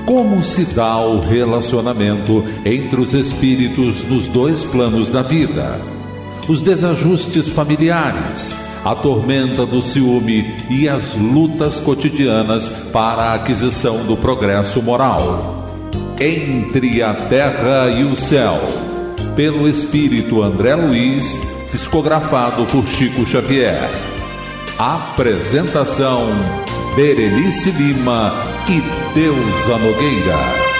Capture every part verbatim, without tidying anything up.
Como se dá o relacionamento entre os espíritos nos dois planos da vida? Os desajustes familiares, a tormenta do ciúme e as lutas cotidianas para a aquisição do progresso moral. Entre a Terra e o Céu, pelo espírito André Luiz, psicografado por Chico Xavier. Apresentação: Berenice Lima e Deusa Nogueira.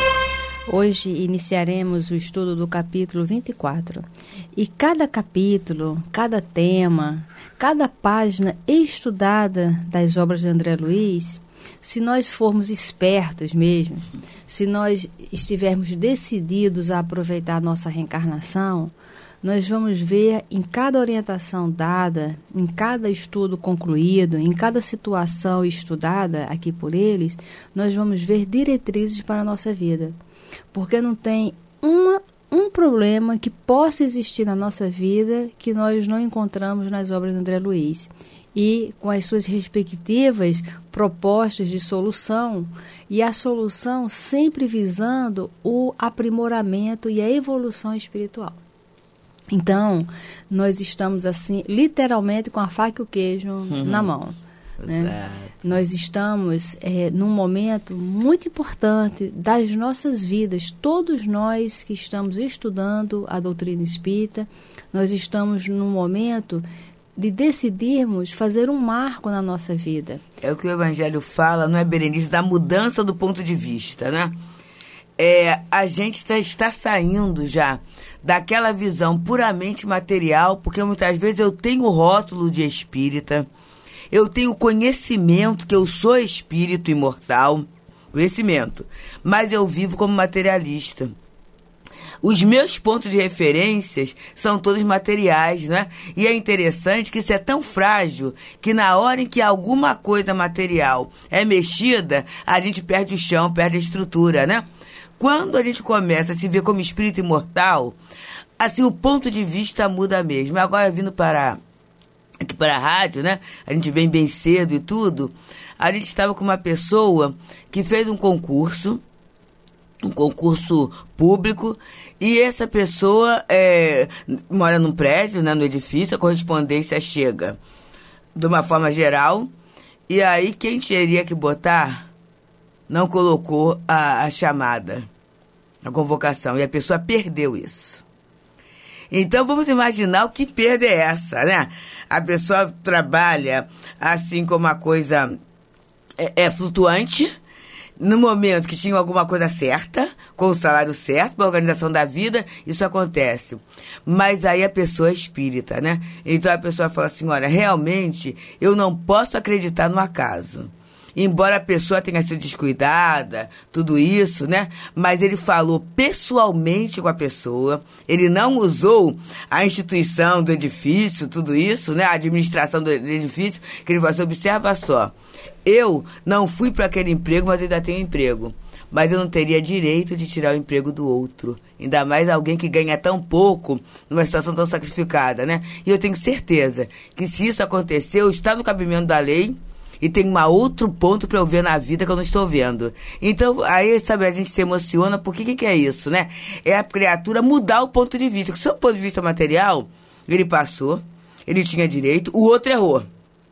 Hoje iniciaremos o estudo do capítulo vinte e quatro. E cada capítulo, cada tema, cada página estudada das obras de André Luiz, se nós formos espertos mesmo, se nós estivermos decididos a aproveitar a nossa reencarnação, nós vamos ver em cada orientação dada, em cada estudo concluído, em cada situação estudada aqui por eles, nós vamos ver diretrizes para a nossa vida. Porque não tem uma, um problema que possa existir na nossa vida que nós não encontramos nas obras de André Luiz. E com as suas respectivas propostas de solução, e a solução sempre visando o aprimoramento e a evolução espiritual. Então, nós estamos assim, literalmente com a faca e o queijo uhum. na mão. Né? Nós estamos é, num momento muito importante das nossas vidas. Todos nós que estamos estudando a doutrina espírita, nós estamos num momento de decidirmos fazer um marco na nossa vida. É o que o Evangelho fala, não é, Berenice, da mudança do ponto de vista, né? É, a gente tá, está saindo já daquela visão puramente material, porque muitas vezes eu tenho o rótulo de espírita, eu tenho conhecimento que eu sou espírito imortal, conhecimento, mas eu vivo como materialista. Os meus pontos de referências são todos materiais, né? E é interessante que isso é tão frágil que na hora em que alguma coisa material é mexida, a gente perde o chão, perde a estrutura, né? Quando a gente começa a se ver como espírito imortal, assim, o ponto de vista muda mesmo. Agora, vindo para aqui para a rádio, né? A gente vem bem cedo e tudo. A gente estava com uma pessoa que fez um concurso, um concurso público, e essa pessoa é, mora num prédio, né, no edifício, a correspondência chega de uma forma geral, e aí quem teria que botar não colocou a, a chamada, a convocação, e a pessoa perdeu isso. Então, vamos imaginar o que perda é essa, né? A pessoa trabalha assim como a coisa é, é flutuante, no momento que tinha alguma coisa certa, com o salário certo, para a organização da vida, isso acontece. Mas aí a pessoa é espírita, né? Então a pessoa fala assim, olha, realmente eu não posso acreditar no acaso. Embora a pessoa tenha sido descuidada, tudo isso, né? Mas ele falou pessoalmente com a pessoa, ele não usou a instituição do edifício, tudo isso, né? A administração do edifício, que ele falou assim, observa só, eu não fui para aquele emprego, mas eu ainda tenho emprego. Mas eu não teria direito de tirar o emprego do outro. Ainda mais alguém que ganha tão pouco, numa situação tão sacrificada, né? E eu tenho certeza que se isso aconteceu, está no cabimento da lei, e tem um outro ponto para eu ver na vida que eu não estou vendo. Então, aí, sabe, a gente se emociona, porque o que, que é isso, né? É a criatura mudar o ponto de vista. Porque, do seu ponto de vista material, ele passou, ele tinha direito, o outro errou.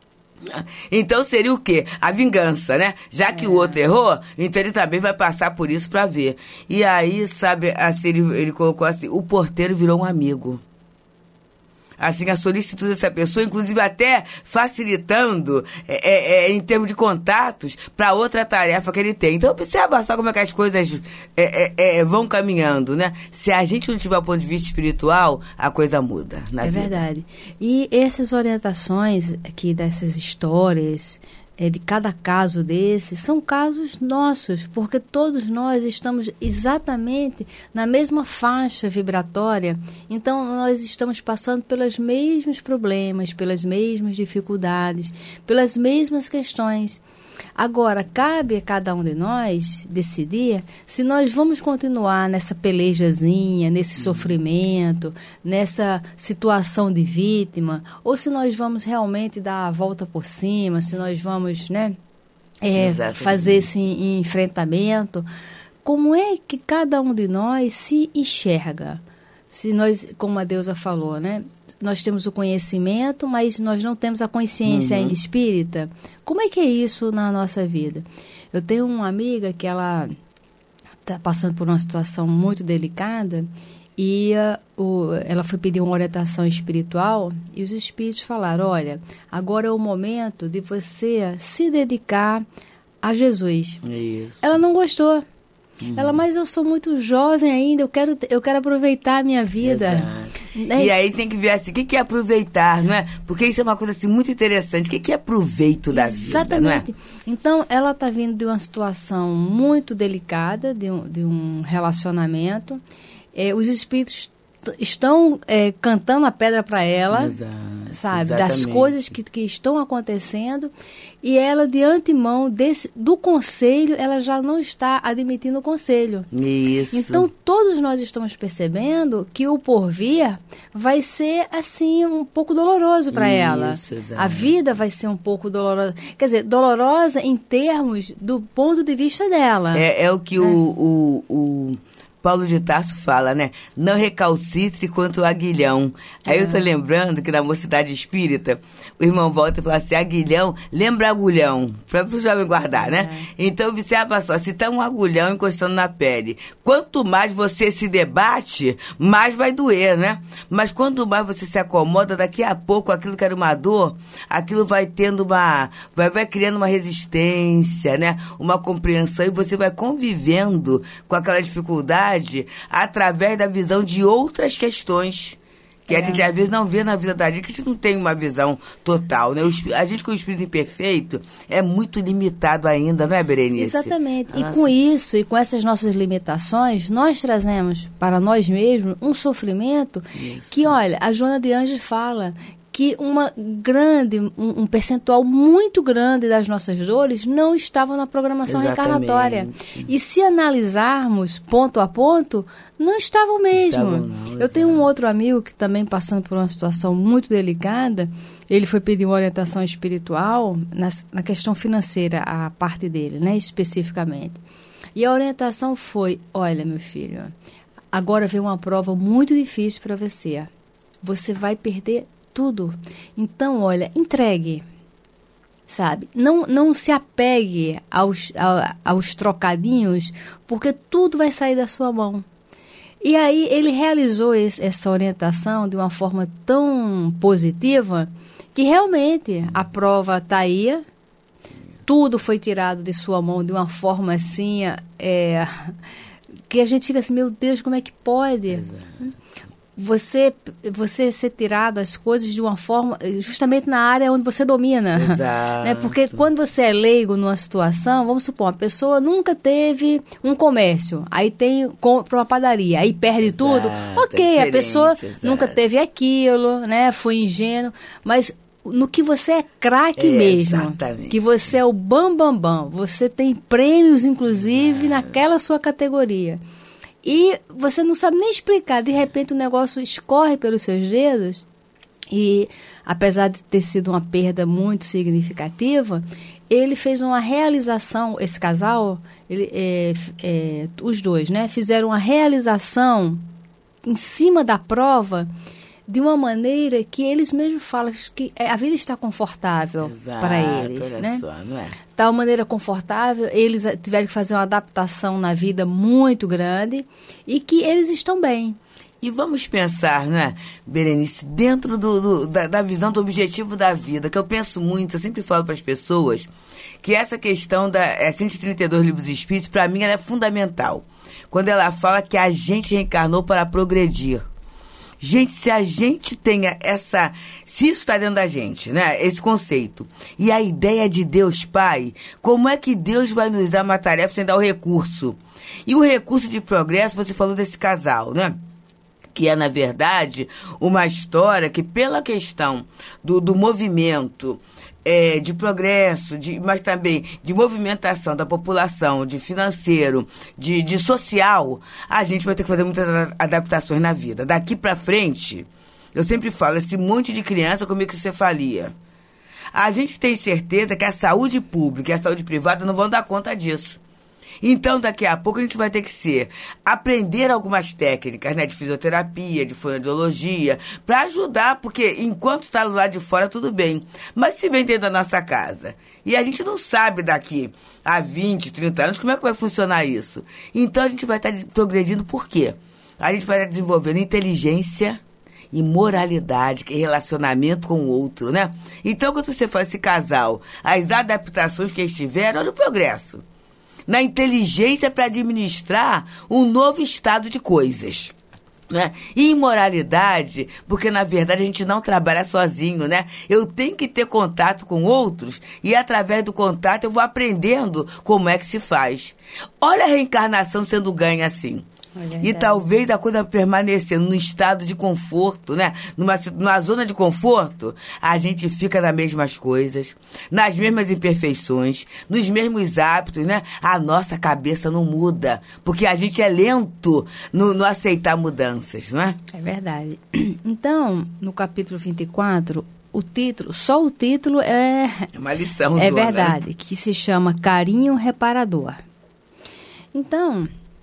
Então, seria o quê? A vingança, né? Já que é. o outro errou, então ele também vai passar por isso para ver. E aí, sabe, assim, ele, ele colocou assim, o porteiro virou um amigo. Assim, a solicitude dessa pessoa, inclusive até facilitando é, é, em termos de contatos para outra tarefa que ele tem. Então, observa só como é que as coisas é, é, é, vão caminhando, né? Se a gente não tiver o ponto de vista espiritual, a coisa muda na vida. É verdade. E essas orientações aqui dessas histórias, é, de cada caso desse, são casos nossos, porque todos nós estamos exatamente na mesma faixa vibratória, então nós estamos passando pelos mesmos problemas, pelas mesmas dificuldades, pelas mesmas questões. Agora, cabe a cada um de nós decidir se nós vamos continuar nessa pelejazinha, nesse sofrimento, nessa situação de vítima, ou se nós vamos realmente dar a volta por cima, se nós vamos, né, é, fazer esse enfrentamento como é que cada um de nós se enxerga? Se nós, como a deusa falou, né? Nós temos o conhecimento, mas nós não temos a consciência uhum. ainda espírita. Como é que é isso na nossa vida? Eu tenho uma amiga que ela está passando por uma situação muito delicada e uh, o, ela foi pedir uma orientação espiritual e os espíritos falaram, olha, agora é o momento de você se dedicar a Jesus. Isso. Ela não gostou. Uhum. Ela, mas eu sou muito jovem ainda, eu quero, eu quero aproveitar a minha vida. É. E aí tem que ver assim, o que, que é aproveitar, não é? Porque isso é uma coisa assim, muito interessante. O que, que é proveito da Exatamente. vida, Exatamente. Não é? Então, ela está vindo de uma situação muito delicada, de um, de um relacionamento. É, os espíritos estão é, cantando a pedra para ela, Exato, sabe? exatamente. Das coisas que, que estão acontecendo. E ela, de antemão, desse, do conselho, ela já não está admitindo o conselho. Isso. Então, todos nós estamos percebendo que o porvir vai ser, assim, um pouco doloroso para ela. Exatamente. A vida vai ser um pouco dolorosa. Quer dizer, dolorosa em termos do ponto de vista dela. É, é o que é. o... o, o... Paulo de Tarso fala, né? Não recalcitre quanto o aguilhão. Aí é. eu tô lembrando que na Mocidade Espírita, o irmão volta e fala assim, aguilhão, lembra agulhão, para o jovem guardar, né? É. Então, observa só, se tá um agulhão encostando na pele, quanto mais você se debate, mais vai doer, né? Mas quanto mais você se acomoda, daqui a pouco, aquilo que era uma dor, aquilo vai tendo uma... Vai, vai criando uma resistência, né? Uma compreensão, e você vai convivendo com aquela dificuldade através da visão de outras questões que é. a gente às vezes não vê na vida da gente, que a gente não tem uma visão total, né? O, a gente com o espírito imperfeito é muito limitado ainda, não é, Berenice? Exatamente. A e nossa... com isso e com essas nossas limitações, nós trazemos para nós mesmos um sofrimento isso. que, olha, a Joana de Anjos fala que uma grande, um, um percentual muito grande das nossas dores não estavam na programação Exatamente. reencarnatória. E se analisarmos ponto a ponto, não estavam mesmo. Estavam não, Eu tenho um outro amigo que também passando por uma situação muito delicada, ele foi pedir uma orientação espiritual na, na questão financeira, a parte dele, né, especificamente. E a orientação foi, olha, meu filho, agora vem uma prova muito difícil para você. Você vai perder tudo. Então, olha, entregue, sabe? Não, não se apegue aos, a, aos trocadinhos, porque tudo vai sair da sua mão. E aí ele realizou esse, essa orientação de uma forma tão positiva que realmente a prova está aí, tudo foi tirado de sua mão de uma forma assim, é, que a gente fica assim, meu Deus, como é que pode? Exato. Você, você ser tirado as coisas de uma forma, justamente na área onde você domina. Exato. Né? Porque quando você é leigo numa situação, vamos supor, uma pessoa nunca teve um comércio, aí tem para uma padaria, aí perde exato, tudo. Ok, é a pessoa exato. nunca teve aquilo, né? Foi ingênuo, mas no que você é craque é, mesmo, exatamente. Que você é o bam, bam, bam, você tem prêmios, inclusive, exato. naquela sua categoria. E você não sabe nem explicar, de repente o negócio escorre pelos seus dedos e, apesar de ter sido uma perda muito significativa, ele fez uma realização, esse casal, ele, é, é, os dois, né, fizeram uma realização em cima da prova de uma maneira que eles mesmos falam que a vida está confortável para eles, olha né? Só, não é? Tal maneira confortável, eles tiveram que fazer uma adaptação na vida muito grande e que eles estão bem. E vamos pensar, né, Berenice, dentro do, do, da, da visão do objetivo da vida, que eu penso muito, eu sempre falo para as pessoas, que essa questão da é, cento e trinta e dois livros de espíritos, para mim, ela é fundamental. Quando ela fala que a gente reencarnou para progredir. Gente, se a gente tenha essa... Se isso está dentro da gente, né? Esse conceito. E a ideia de Deus Pai, como é que Deus vai nos dar uma tarefa sem dar o recurso? E o recurso de progresso, você falou desse casal, né? Que é, na verdade, uma história que, pela questão do, do movimento... É, de progresso, de, mas também de movimentação da população, de financeiro, de, de social, a gente vai ter que fazer muitas adaptações na vida. Daqui para frente, eu sempre falo, esse monte de criança com microcefalia. A gente tem certeza que a saúde pública e a saúde privada não vão dar conta disso. Então, daqui a pouco, a gente vai ter que ser, aprender algumas técnicas, né, de fisioterapia, de fonoaudiologia, para ajudar, porque enquanto está lá de fora, tudo bem. Mas se vem dentro da nossa casa, e a gente não sabe daqui a vinte, trinta anos como é que vai funcionar isso. Então, a gente vai estar progredindo por quê? A gente vai estar desenvolvendo inteligência e moralidade, que é relacionamento com o outro, né? Então, quando você faz esse casal, as adaptações que eles tiveram, olha o progresso. Na inteligência para administrar um novo estado de coisas. Né? E imoralidade, porque na verdade a gente não trabalha sozinho, né? Eu tenho que ter contato com outros e através do contato eu vou aprendendo como é que se faz. Olha a reencarnação sendo ganha assim. É e talvez a coisa permanecendo no estado de conforto, né? Numa, numa zona de conforto, a gente fica nas mesmas coisas, nas mesmas imperfeições, nos mesmos hábitos, né? A nossa cabeça não muda, porque a gente é lento no, no aceitar mudanças, não é? É verdade. Então, no capítulo vinte e quatro, o título, só o título é... É uma lição, É zona, verdade, né? Que se chama Carinho Reparador. Então...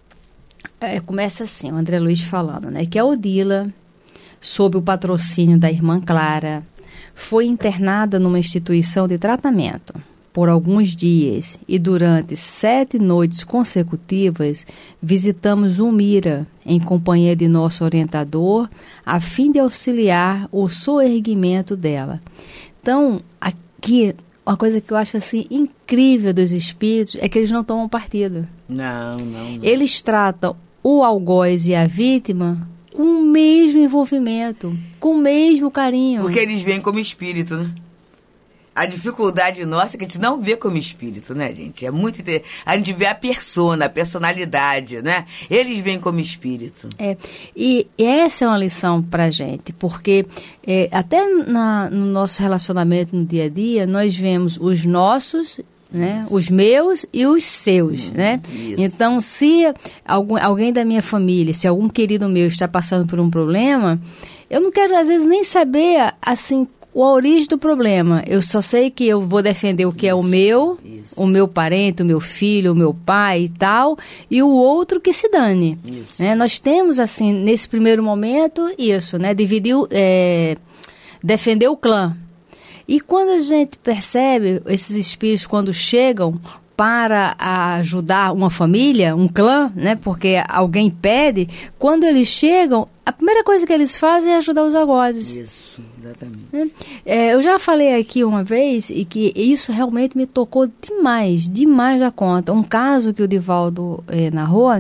É, começa assim, o André Luiz falando, né, que a Odila, sob o patrocínio da irmã Clara, foi internada numa instituição de tratamento por alguns dias e durante sete noites consecutivas visitamos Umira em companhia de nosso orientador a fim de auxiliar o soerguimento dela. Então, aqui, uma coisa que eu acho assim incrível dos espíritos é que eles não tomam partido. Não, não, não. Eles tratam o algoz e a vítima com o mesmo envolvimento, com o mesmo carinho. Porque eles veem como espírito, né? A dificuldade nossa é que a gente não vê como espírito, né, gente? É muito inter... A gente vê a persona, a personalidade, né? Eles veem como espírito. É, e essa é uma lição pra gente, porque é, até na, no nosso relacionamento no dia a dia, nós vemos os nossos, né? Isso. Os meus e os seus, hum, né? Isso. Então, se algum, alguém da minha família, se algum querido meu está passando por um problema, eu não quero, às vezes, nem saber, assim, a origem do problema. Eu só sei que eu vou defender o que isso, é o meu, isso. o meu parente, o meu filho, o meu pai e tal, e o outro que se dane. Né? Nós temos, assim, nesse primeiro momento, isso, né? Dividir, é, defender o clã. E quando a gente percebe esses espíritos, quando chegam para ajudar uma família, um clã, né? Porque alguém pede, quando eles chegam, a primeira coisa que eles fazem é ajudar os algozes. Isso, exatamente. É, eu já falei aqui uma vez e que isso realmente me tocou demais, demais da conta. Um caso que o Divaldo é, narrou,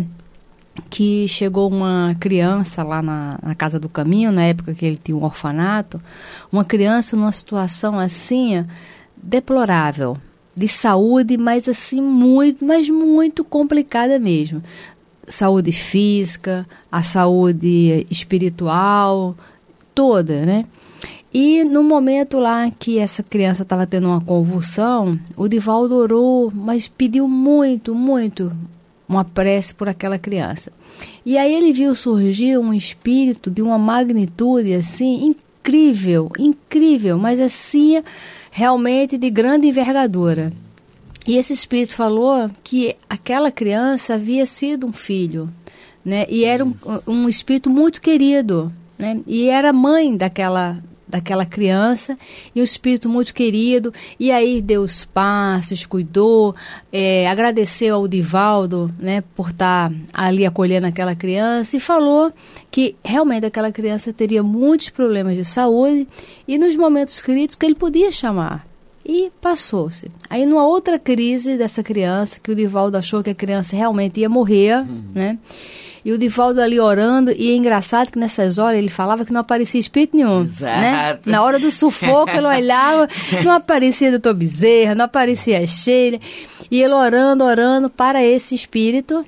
que chegou uma criança lá na, na Casa do Caminho, na época que ele tinha um orfanato, uma criança numa situação assim, deplorável, de saúde, mas assim, muito, mas muito complicada mesmo. Saúde física, a saúde espiritual, toda, né? E no momento lá que essa criança estava tendo uma convulsão, o Divaldo orou, mas pediu muito, muito, uma prece por aquela criança. E aí ele viu surgir um espírito de uma magnitude assim incrível, incrível, mas assim realmente de grande envergadura. E esse espírito falou que aquela criança havia sido um filho, né? E era um, um espírito muito querido, né? E era mãe daquela daquela criança, e um espírito muito querido, e aí deu os passos, cuidou, é, agradeceu ao Divaldo, né, por estar ali acolhendo aquela criança, e falou que realmente aquela criança teria muitos problemas de saúde, e nos momentos críticos ele podia chamar. E passou-se. Aí, numa outra crise dessa criança, que o Divaldo achou que a criança realmente ia morrer, uhum. né? E o Divaldo ali orando, e é engraçado que nessas horas ele falava que não aparecia espírito nenhum. Exato. Né? Na hora do sufoco ele olhava, não aparecia doutor Bezerra, não aparecia a Sheila. E ele orando, orando para esse espírito.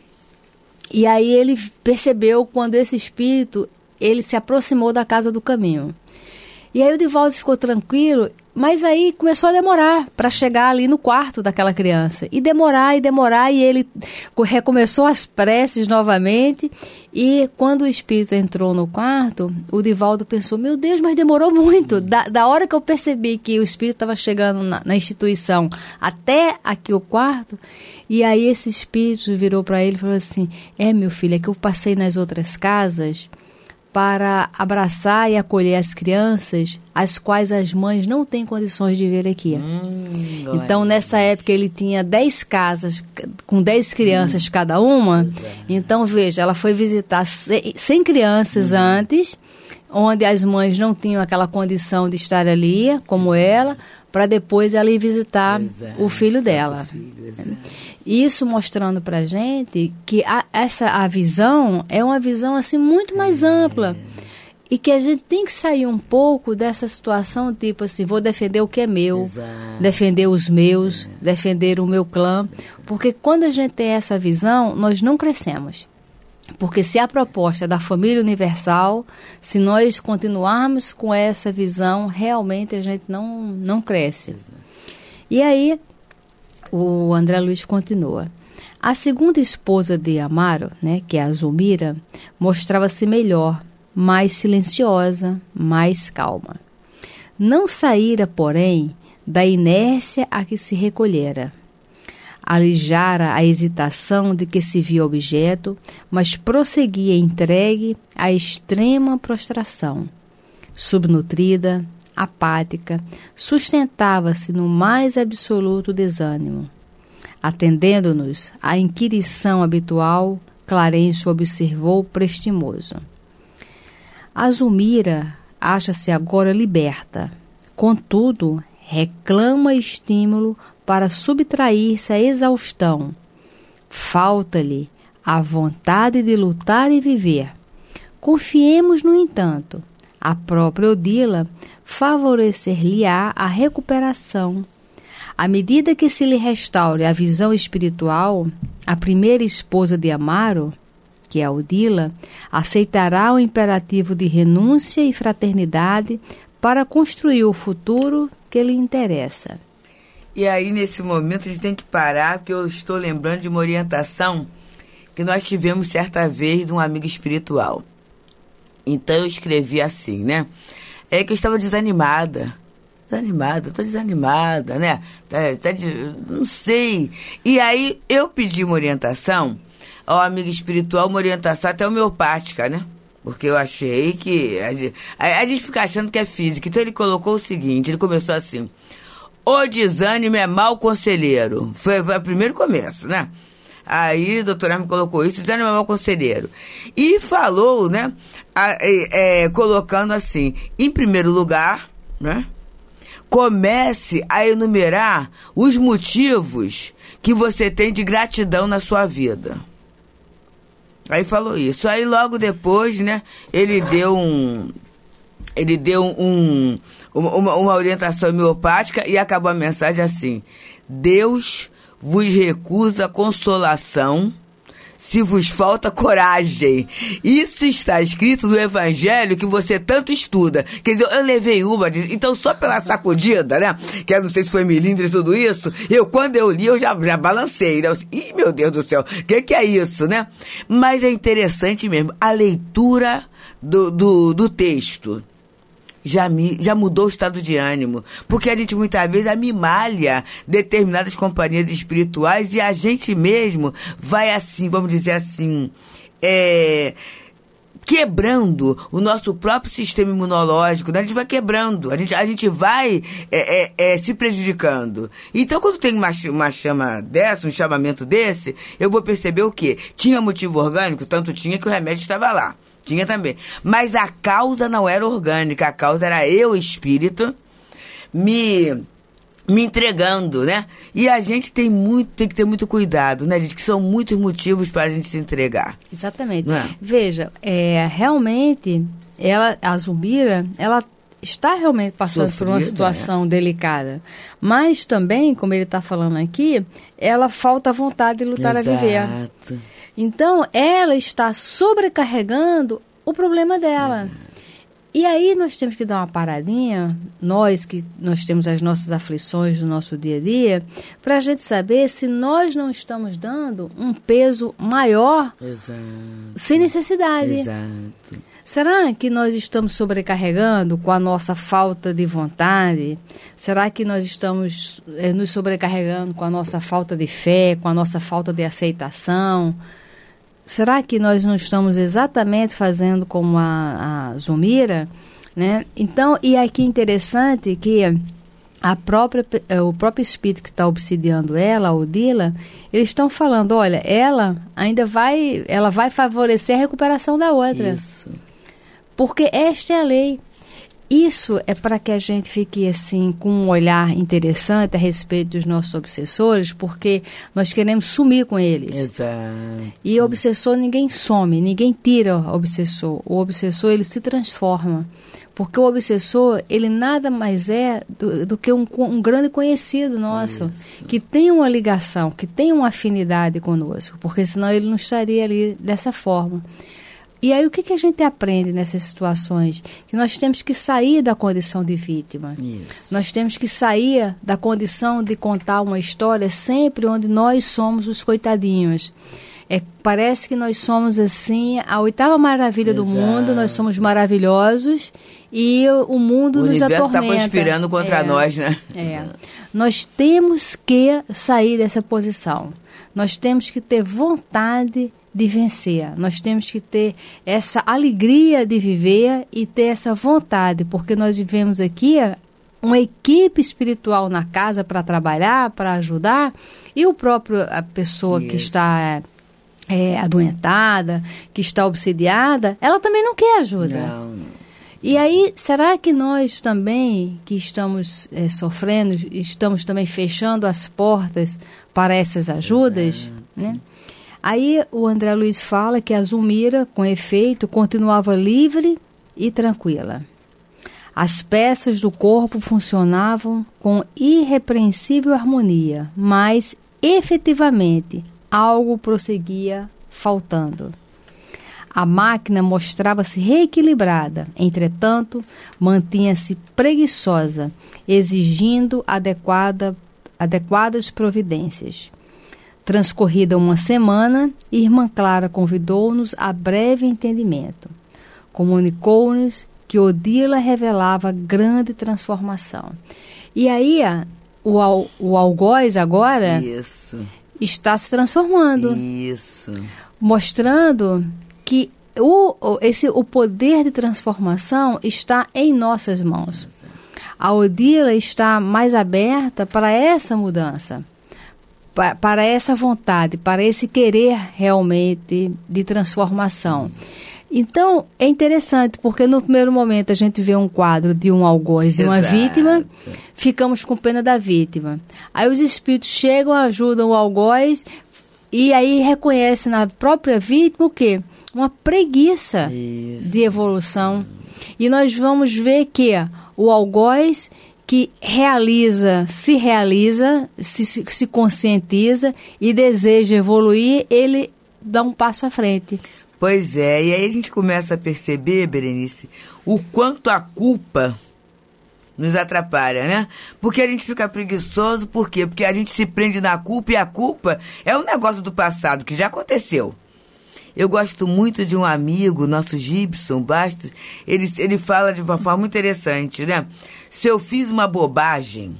E aí ele percebeu quando esse espírito, ele se aproximou da Casa do Caminho. E aí o Divaldo ficou tranquilo, Mas aí começou a demorar para chegar ali no quarto daquela criança. E demorar, e demorar, e ele recomeçou as preces novamente. E quando o espírito entrou no quarto, o Divaldo pensou, meu Deus, mas demorou muito. Da, da hora que eu percebi que o espírito estava chegando na, na instituição até aqui o quarto, e aí esse espírito virou para ele e falou assim, é, meu filho, é que eu passei nas outras casas para abraçar e acolher as crianças, as quais as mães não têm condições de vir aqui. Hum, então, nessa época, ele tinha dez casas, com dez crianças hum. cada uma. Exato. Então, veja, ela foi visitar cem crianças hum. antes, onde as mães não tinham aquela condição de estar ali, como ela, para depois ela ir visitar exato. O filho dela. O filho, isso mostrando para a gente que a, essa, a visão é uma visão assim, muito mais é. ampla. E que a gente tem que sair um pouco dessa situação, tipo assim, vou defender o que é meu, exato. Defender os meus, é. defender o meu clã. Porque quando a gente tem essa visão, nós não crescemos. Porque se a proposta é da família universal, se nós continuarmos com essa visão, realmente a gente não, não cresce. Exato. E aí, o André Luiz continua. A segunda esposa de Amaro, né, que é a Zulmira, mostrava-se melhor, mais silenciosa, mais calma. Não saíra, porém, da inércia a que se recolhera. Alijara a hesitação de que se via objeto, mas prosseguia entregue à extrema prostração. Subnutrida, apática, sustentava-se no mais absoluto desânimo. Atendendo-nos à inquirição habitual, Clarencio observou prestimoso. A Zulmira acha-se agora liberta, contudo, reclama estímulo para subtrair-se à exaustão. Falta-lhe a vontade de lutar e viver. Confiemos, no entanto, a própria Odila favorecer-lhe-á a recuperação. À medida que se lhe restaure a visão espiritual, a primeira esposa de Amaro, que é a Odila, aceitará o imperativo de renúncia e fraternidade para construir o futuro que lhe interessa. E aí, nesse momento, a gente tem que parar, porque eu estou lembrando de uma orientação que nós tivemos certa vez de um amigo espiritual. Então, eu escrevi assim, né? É que eu estava desanimada. Desanimada, estou desanimada, né? Tá, tá de, não sei. E aí, eu pedi uma orientação ao amigo espiritual, uma orientação até homeopática, né? Porque eu achei que... A gente, a, a gente fica achando que é física. Então, ele colocou o seguinte, ele começou assim... O desânimo é mau conselheiro. Foi, foi o primeiro começo, né? Aí o doutor Hermes colocou isso, desânimo é mau conselheiro. E falou, né? A, é, é, colocando assim, em primeiro lugar, né? Comece a enumerar os motivos que você tem de gratidão na sua vida. Aí falou isso. Aí logo depois, né? Ele deu um... Ele deu um, uma, uma orientação homeopática e acabou a mensagem assim. Deus vos recusa consolação se vos falta coragem. Isso está escrito no evangelho que você tanto estuda. Quer dizer, eu levei uma, então só pela sacudida, né? Que eu não sei se foi milindre e tudo isso. Eu, quando eu li, eu já, já balancei, né? Ih, meu Deus do céu, o que, que é isso, né? Mas é interessante mesmo, a leitura do, do, do texto. Já, me, já mudou o estado de ânimo, porque a gente muitas vezes amimalha determinadas companhias espirituais e a gente mesmo vai assim, vamos dizer assim, é, quebrando o nosso próprio sistema imunológico, né? A gente vai quebrando, a gente, a gente vai é, é, é, se prejudicando. Então, quando tem uma, uma chama dessa, um chamamento desse, eu vou perceber o quê? Tinha motivo orgânico, tanto tinha que o remédio estava lá. Tinha também. Mas a causa não era orgânica, a causa era eu, espírito, me, me entregando, né? E a gente tem, muito, tem que ter muito cuidado, né, gente? Que são muitos motivos para a gente se entregar. Exatamente. É? Veja, é, realmente, ela, a Zulmira, ela está realmente passando Sofrida, por uma situação é. delicada. Mas também, como ele está falando aqui, ela falta a vontade de lutar Exato. a viver. Então, ela está sobrecarregando o problema dela. Exato. E aí nós temos que dar uma paradinha, nós que nós temos as nossas aflições do nosso dia a dia, para a gente saber se nós não estamos dando um peso maior Exato. sem necessidade. Exato. Será que nós estamos sobrecarregando com a nossa falta de vontade? Será que nós estamos eh, nos sobrecarregando com a nossa falta de fé, com a nossa falta de aceitação? Será que nós não estamos exatamente fazendo como a, a Zulmira, né? Então, e aqui é interessante que a própria, o próprio espírito que está obsidiando ela, a Odila, eles estão falando, olha, ela ainda vai, ela vai favorecer a recuperação da outra. Isso. Porque esta é a lei. Isso é para que a gente fique assim com um olhar interessante a respeito dos nossos obsessores, porque nós queremos sumir com eles. Exato. E obsessor ninguém some, ninguém tira o obsessor. O obsessor ele se transforma, porque o obsessor ele nada mais é do, do que um, um grande conhecido nosso, Isso. que tem uma ligação, que tem uma afinidade conosco, porque senão ele não estaria ali dessa forma. E aí o que, que a gente aprende nessas situações? Que nós temos que sair da condição de vítima. Isso. Nós temos que sair da condição de contar uma história sempre onde nós somos os coitadinhos. É, parece que nós somos assim, a oitava maravilha Exato. do mundo, nós somos maravilhosos e o mundo o nos atormenta. O universo está conspirando contra é, nós, né? É. Nós temos que sair dessa posição. Nós temos que ter vontade de vencer. Nós temos que ter essa alegria de viver e ter essa vontade, porque nós vivemos aqui uma equipe espiritual na casa para trabalhar, para ajudar, e o próprio, a pessoa Isso. que está é, adoentada, que está obsidiada, ela também não quer ajuda. Não, não. E aí, será que nós também, que estamos é, sofrendo, estamos também fechando as portas para essas ajudas, né? Aí o André Luiz fala que a Zulmira, com efeito, continuava livre e tranquila. As peças do corpo funcionavam com irrepreensível harmonia, mas, efetivamente, algo prosseguia faltando. A máquina mostrava-se reequilibrada, entretanto, mantinha-se preguiçosa, exigindo adequada, adequadas providências. Transcorrida uma semana, Irmã Clara convidou-nos a breve entendimento. Comunicou-nos que Odila revelava grande transformação. E aí, o, al, o algoz agora Isso. está se transformando. Isso. Mostrando que o, esse, o poder de transformação está em nossas mãos. A Odila está mais aberta para essa mudança, para, para essa vontade, para esse querer realmente de transformação. Então, é interessante, porque no primeiro momento a gente vê um quadro de um algoz e uma Exato. vítima, ficamos com pena da vítima. Aí os espíritos chegam, ajudam o algoz e aí reconhecem na própria vítima o quê? Uma preguiça Isso. de evolução. E nós vamos ver que o algoz que realiza, se realiza, se, se, se conscientiza e deseja evoluir, ele dá um passo à frente. Pois é, e aí a gente começa a perceber, Berenice, o quanto a culpa nos atrapalha, né? Porque a gente fica preguiçoso, por quê? Porque a gente se prende na culpa e a culpa é um negócio do passado que já aconteceu. Eu gosto muito de um amigo, nosso Gibson Bastos, ele, ele fala de uma forma muito interessante, né? Se eu fiz uma bobagem,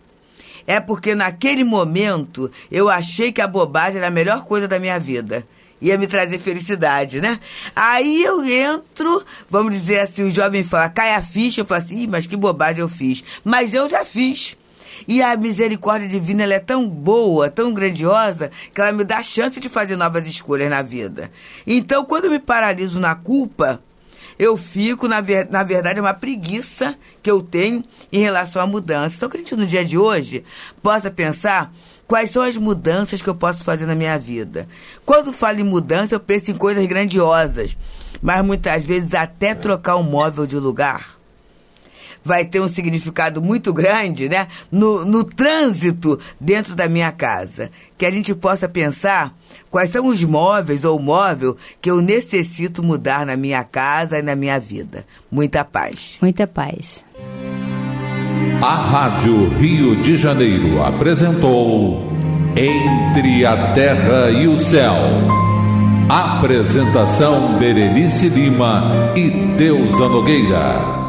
é porque naquele momento eu achei que a bobagem era a melhor coisa da minha vida. Ia me trazer felicidade, né? Aí eu entro, vamos dizer assim, o jovem fala, cai a ficha, eu falo assim, Ih, mas que bobagem eu fiz. Mas eu já fiz. E a misericórdia divina, ela é tão boa, tão grandiosa, que ela me dá a chance de fazer novas escolhas na vida. Então, quando eu me paraliso na culpa, eu fico, na, ver, na verdade, é uma preguiça que eu tenho em relação à mudança. Então, que a gente, no dia de hoje, possa pensar quais são as mudanças que eu posso fazer na minha vida. Quando falo em mudança, eu penso em coisas grandiosas, mas muitas vezes até trocar um móvel de lugar. vai ter um significado muito grande, né? No, no trânsito dentro da minha casa. Que a gente possa pensar quais são os móveis ou móvel que eu necessito mudar na minha casa e na minha vida. Muita paz. Muita paz. A Rádio Rio de Janeiro apresentou Entre a Terra e o Céu. Apresentação Berenice Lima e Deusa Nogueira.